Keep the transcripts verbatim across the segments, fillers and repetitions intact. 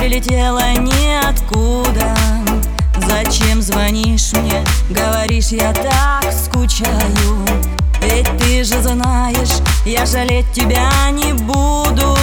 прилетела ниоткуда. Зачем звонишь мне, говоришь, я так скучаю? Ведь ты же знаешь, я жалеть тебя не буду.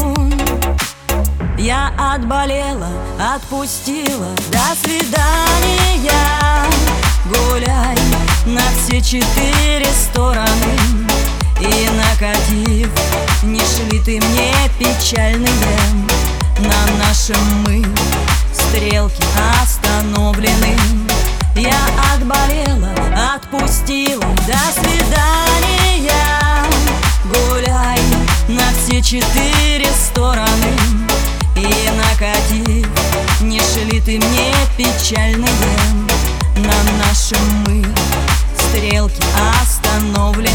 Я отболела, отпустила, до свидания. Гуляй на все четыре стороны. И накатив, не шли ты мне печальные. На нашем мы стрелки остановлены. Я отболела, отпустила, до свидания. Гуляй на все четыре стороны. И накатив, не шли ты мне печальные. На нашем мы стрелки остановлены.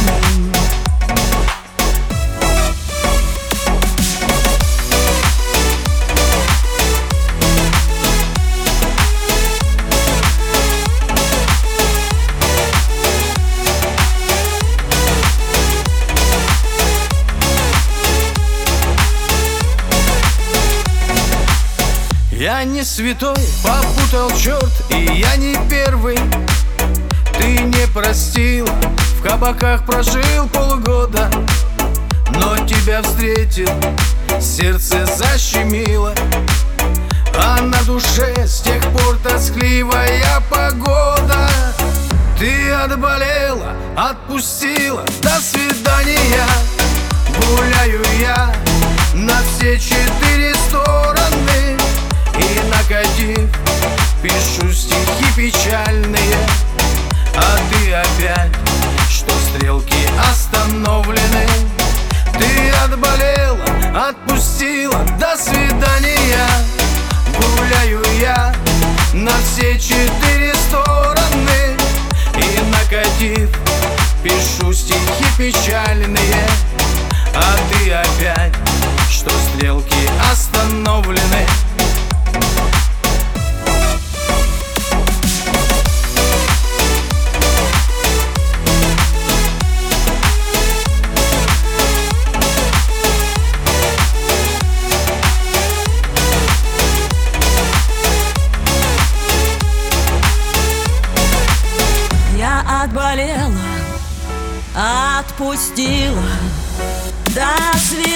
Я не святой, попутал черт, и я не первый. Ты не простил, в кабаках прожил полгода, но тебя встретил, сердце защемило. А на душе с тех пор тоскливая погода. Ты отболела, отпустила, до свидания. Гуляю я на все четыре стороны. И накатив, пишу стихи печальные. А ты опять, что стрелки остановлены. Ты отболела, отпустила, до свидания. Гуляю я на все четыре стороны. И накатив, пишу стихи печальные. А ты опять, что стрелки остановлены. Отболела, отпустила, до свидания.